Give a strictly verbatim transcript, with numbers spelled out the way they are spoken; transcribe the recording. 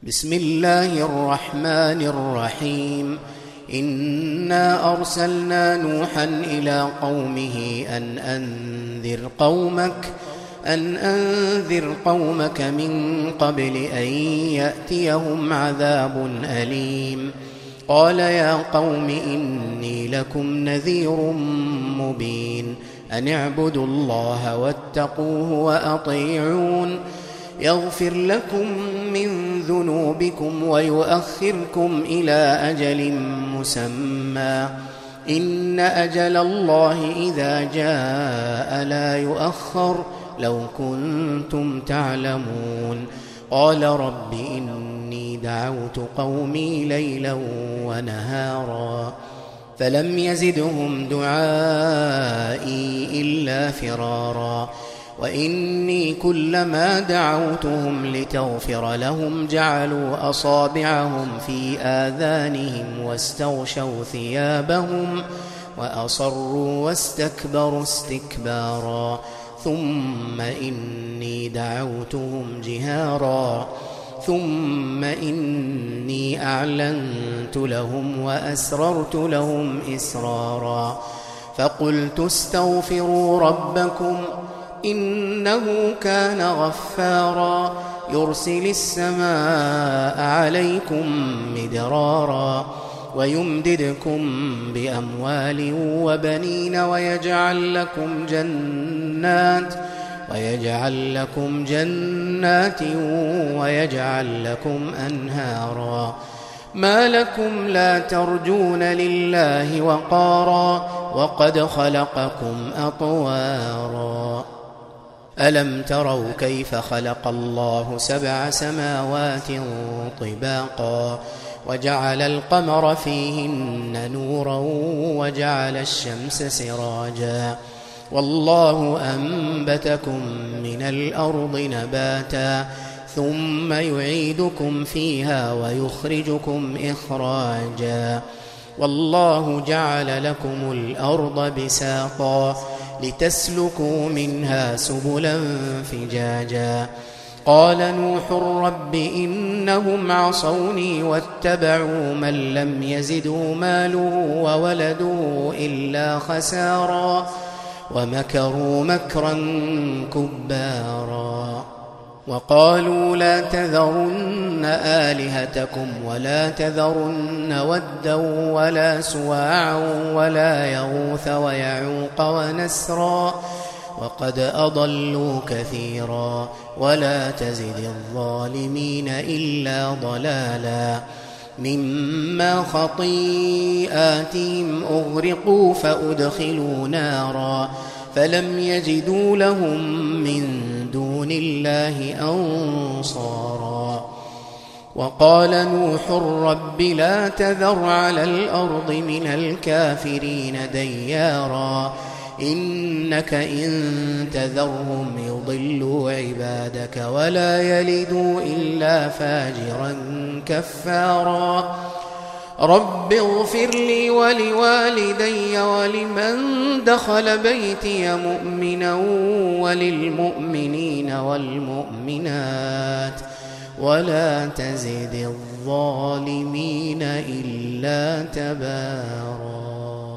بسم الله الرحمن الرحيم. إنا أرسلنا نوحا إلى قومه أن أنذر قومك أن أنذر قومك من قبل أن يأتيهم عذاب أليم. قال يا قوم إني لكم نذير مبين أن اعبدوا الله واتقوه وأطيعون يغفر لكم من ذنوبكم ويؤخركم إلى أجل مسمى إن أجل الله إذا جاء لا يؤخر لو كنتم تعلمون. قال رب إني دعوت قومي ليلا ونهارا فلم يزدهم دعائي إلا فرارا وإني كلما دعوتهم لتغفر لهم جعلوا أصابعهم في آذانهم واستغشوا ثيابهم وأصروا واستكبروا استكبارا ثم إني دعوتهم جهارا ثم إني أعلنت لهم وأسررت لهم إسرارا فقلت استغفروا ربكم إنه كان غفارا يرسل السماء عليكم مدرارا ويمددكم بأموال وبنين ويجعل لكم جنات ويجعل لكم جنات ويجعل لكم أنهارا ما لكم لا ترجون لله وقارا وقد خلقكم أطوارا ألم تروا كيف خلق الله سبع سماوات طباقا وجعل القمر فيهن نورا وجعل الشمس سراجا والله أنبتكم من الأرض نباتا ثم يعيدكم فيها ويخرجكم إخراجا والله جعل لكم الأرض بساطا لتسلكوا منها سبلا فجاجا قال نوح رب إنهم عصوني واتبعوا من لم يزدوا ماله وولده إلا خسارا ومكروا مكرا كبارا وقالوا لا تذرن آلهتكم ولا تذرن ودا ولا سواعا ولا يغوث ويعوق ونسرا وقد أضلوا كثيرا ولا تزد الظالمين إلا ضلالا مما خطيئاتهم أغرقوا فأدخلوا نارا فلم يجدوا لهم من دون الله أنصارا وقال نوح رب لا تذر على الأرض من الكافرين ديارا إنك إن تذرهم يضلوا عبادك ولا يلدوا إلا فاجرا كفارا رب اغفر لي ولوالدي ولمن دخل بيتي مؤمنا وللمؤمنين والمؤمنات ولا تزد الظالمين إلا تبارا.